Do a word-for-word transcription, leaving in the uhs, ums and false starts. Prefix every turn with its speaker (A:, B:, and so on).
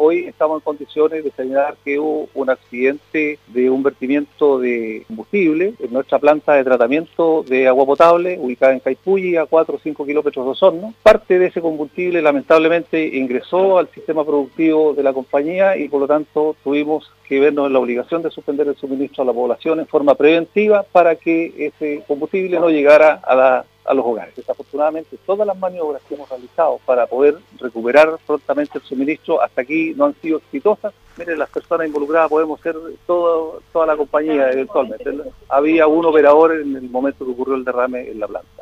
A: hoy estamos en condiciones de señalar que hubo un accidente de un vertimiento de combustible en nuestra planta de tratamiento de agua potable ubicada en Caipulli, a cuatro o cinco kilómetros de Osorno. Parte de ese combustible lamentablemente ingresó al sistema productivo de la compañía y por lo tanto tuvimos que vernos en la obligación de suspender el suministro a la población en forma preventiva para que ese combustible no llegara a, la, a los hogares. Desafortunadamente, todas las maniobras que hemos realizado para poder recuperar prontamente el suministro hasta aquí no han sido exitosas. Miren, las personas involucradas podemos ser todo, toda la compañía eventualmente. Había un operador en el momento que ocurrió el derrame en la planta.